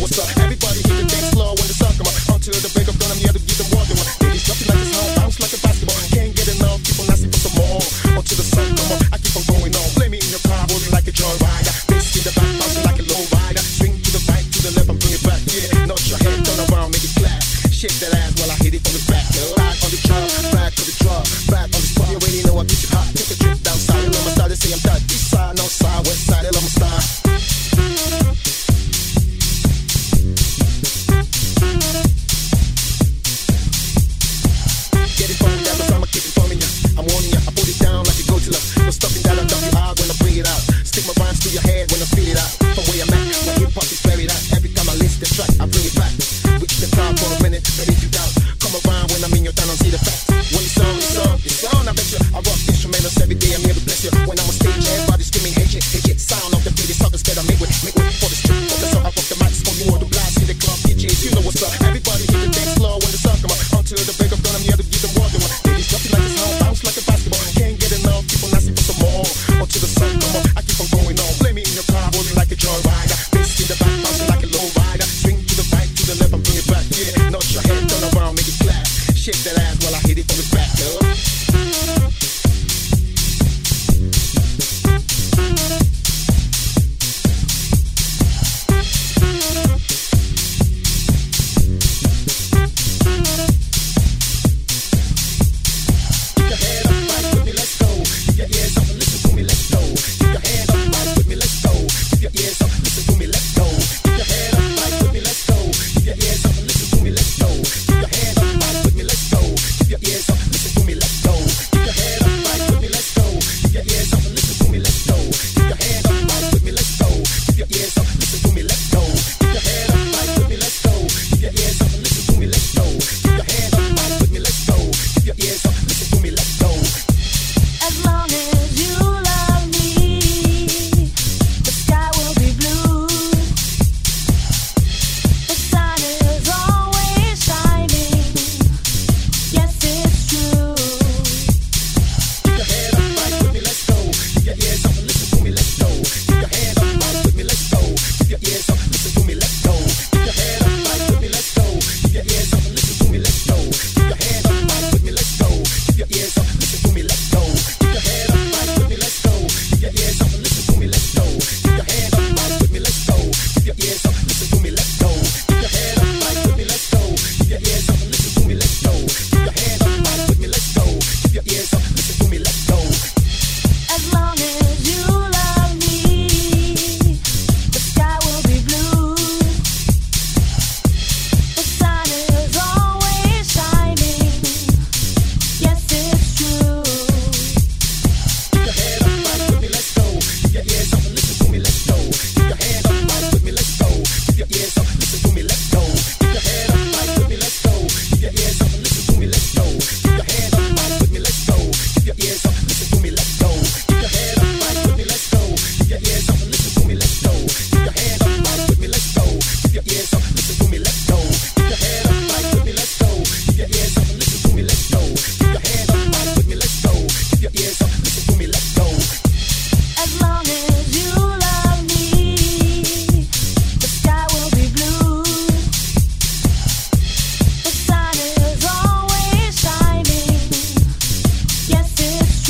what's up. Everybody hit the dance floor when the sun come up. Until the break of dawn, I'm here to give them more than one. Ladies jumping like it's hard, bounce like a basketball. Can't get enough, keep on asking for some more. Until the sun come up, I keep on going on. Play me in your car, rolling like a joyride. Bass in the back, bouncing like a low rider. Swing to the right, to the left, and bring it back. Yeah, nod your head, turn around, make it clap. Shake that ass while I hit it from the back. Back on the drum, back on the drum, back on the spot. You already know I get you hot. Take a trip down south, you love my style. They say I'm tight. East side, north side, west side, they love my style. Get it from me, that's I'ma keep it from me. I'm warning ya, I put it down like a go-to. No stopping that, I dump you hard when I bring it out. Stick my rhymes to your head when I spit it out. From where I'm at, my hip-hop is buried out. Every time I list the track, I bring it back. Reach the crowd for a minute, ready to doubt. Come around when I'm in your town and see the facts. When it's on, I bet you. I rock instrumentals every day, I'm here to bless you. When I'm on stage, everybody screaming, hey shit. Sound of the beat is something that I make with for the street. For the song, I rock the mics for you or the blast in the club. DJs, you know what's up. Everybody hit the dance floor when the sun come up. Until the break of dawn, I'm here to give them more than one. Ladies jumping like it's hard, bounce like a basketball. Can't get enough, keep on asking for some more. Until the sun come up, I keep on going on. Play me in your car, rolling like a joyride. Bass in the back, bouncing like a low rider. Swing to the right, to the left, and bring it back. Yeah, nod your head, turn around, make it clap. Shake that ass while I hit it from the back, girl.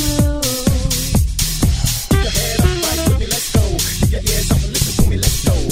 Let's go.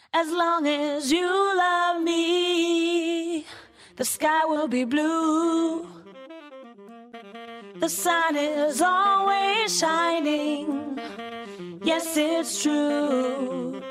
As long as you love me, the sky will be blue. The sun is always shining. Yes, it's true.